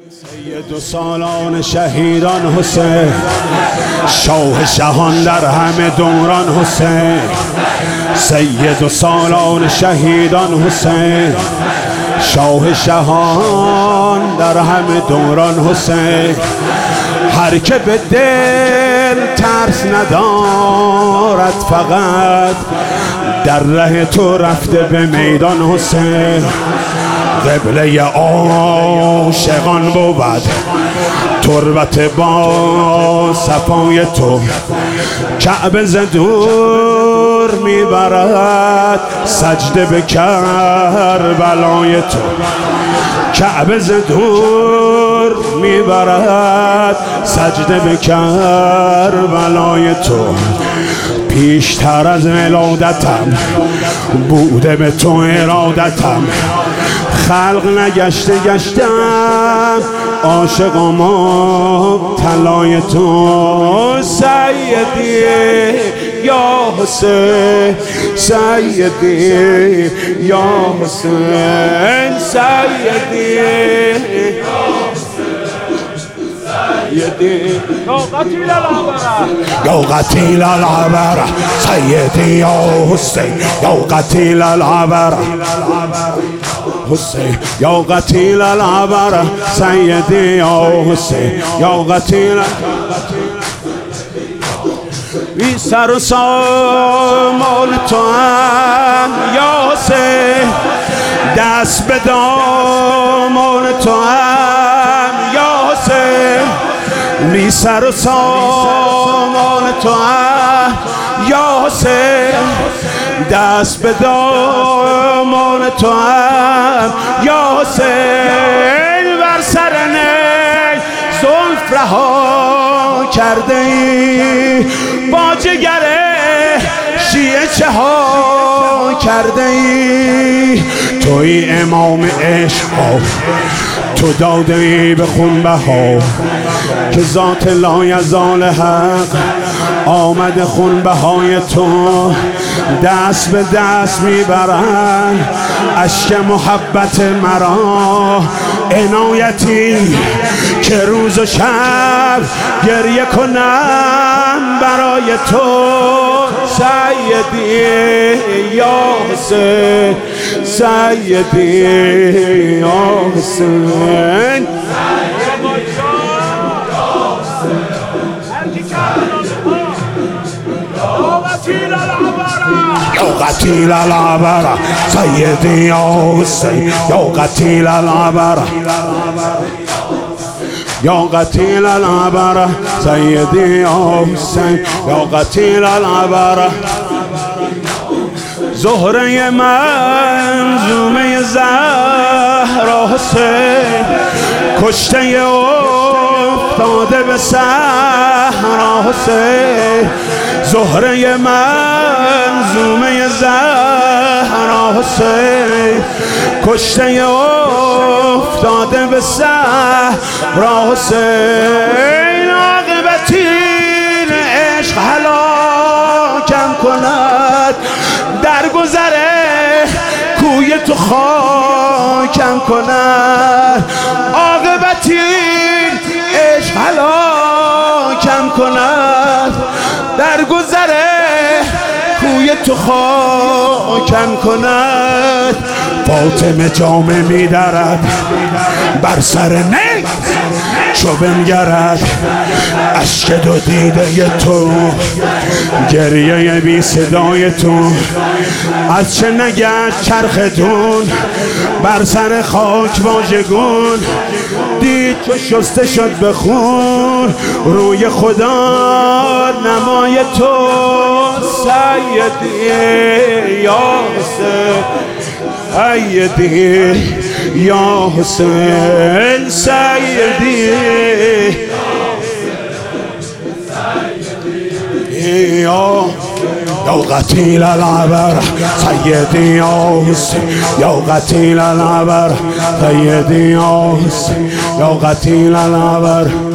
سید و سالان شهیدان حسین، شاه شهان در همه دوران حسین. سید و سالان شهیدان حسین، شاه شهان در همه دوران حسین. هر که به دل ترس ندارد فقط در ره تو رفته به میدان حسین. قبله عاشقان بود تربت با صفای تو، کعبه ز دور میبرد سجده به کربلای تو. کعبه ز دور میبرد سجده به کربلای تو. پیشتر از ولادتم بوده به تو ارادتم، خلق نگشته گشتم عاشق و مبتلای تو. سیدی یا حسین، سیدی یا حسین، سیدی یا قتیل العبره، یا قتیل العبره، سیدی یا حسین، یا قتیل العبره حسین، یا قتیل العبره، سیدی یا حسین، یا قتیل. بی سر و سامان تو هم یا حسین، دست به دامان تو هم یا حسین. بی سر و سامان تو هم یا حسین، دست به دامان تو هم یا حسین. بر سر نی زلف رها کرده ای، با جگر شیعه چه ها کرده ای. توی امام عشق ها، تو داده ای به خونبها که ذات لایزال حق آمده خونبهای تو. دست به دست میبرن اشک محبت مرا، عنایتی که روز و شب گریه کنم برای تو. سیدی یا حسین، سیدی یا حسین، یا قتیل العبره، سیدی یا حسین، یا قتیل العبره، یا قتیل العبره، سیدی یا حسین، یا قتیل العبره. زهره منظومه زهرا حسین، کشته افتاده به صحرا حسین. زهره منظومه زهرا حسین، کشته افتاده به صحرا حسین. عاقبتی عشق هلاکم کند، در گذره کوی تو خاکم کند. عاقبتی عشق هلاکم کند، در گذره کوی تو خاکم کند. فاطمه جامه میدرد بر سر نی چو بنگرد، اشک دو دیده تو، گریه بی صدای تو. از چه نگشت چرختون بر سر خاک واژگون، دید چو شسته شد به خون روی خدا نمای تو. سیدی یا حسین، سیدی یا حسین، سیدی یا قتیل العبره، سیدی یا حسین، یا قتیل العبره، سیدی یا حسین، یا قتیل العبره.